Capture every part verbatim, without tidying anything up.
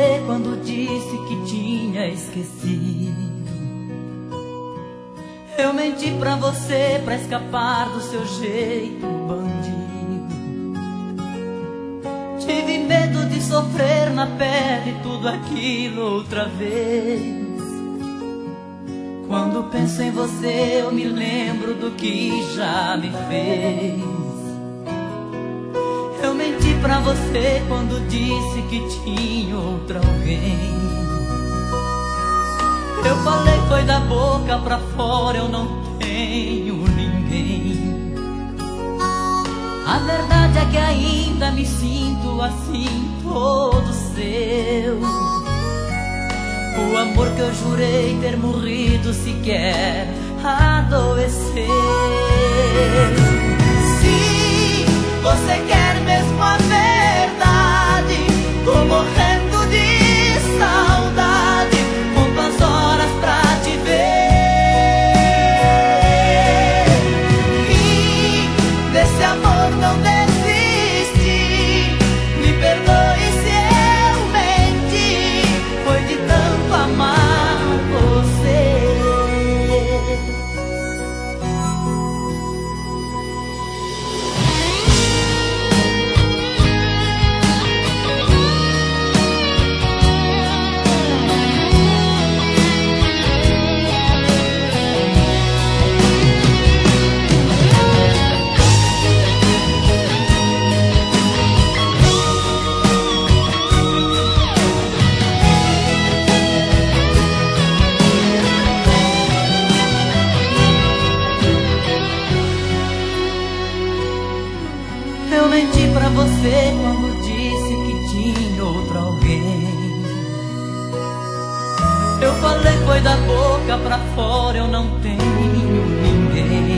você quando disse que tinha esquecido. Eu menti pra você pra escapar do seu jeito bandido. Tive medo de sofrer na pele tudo aquilo outra vez. Quando penso em você eu me lembro do que já me fez. Eu menti pra você quando disse que tinha outra alguém. Eu falei foi da boca pra fora, eu não tenho ninguém. A verdade é que ainda me sinto assim, todo seu. O amor que eu jurei ter morrido sequer adoeceu. Se você quer mesmo a verdade, tô morrendo de saudade, conto as horas pra te ver. E desse amor não desiste, me perdoe se eu menti, foi de tanto amar você. Eu menti pra você quando disse que tinha outro alguém. Eu falei foi da boca pra fora, eu não tenho ninguém.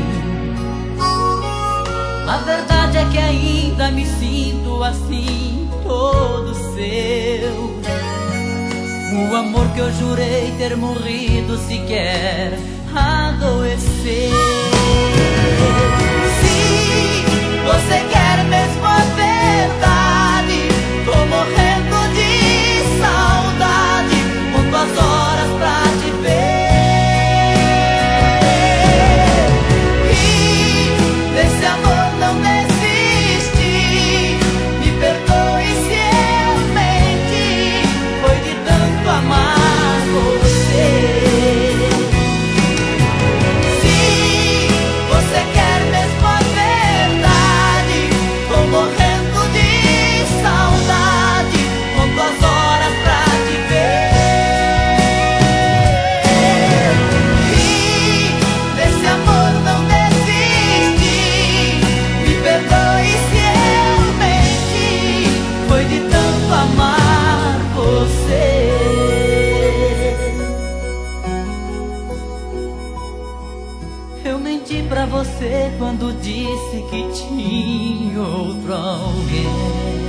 A verdade é que ainda me sinto assim, todo seu. O amor que eu jurei ter morrido sequer adoeceu. Você quer mesmo a verdade, tô morrendo de saudade, conto as horas pra te ver. E desse amor não desiste, me perdoe se eu menti, foi de tanto amar você. Se você quer mesmo a verdade, morrendo de saudade, conto as horas pra te ver. E desse amor não desiste, me perdoe se eu menti, foi de tanto amar você. Eu menti pra você quando disse que tinha outro alguém.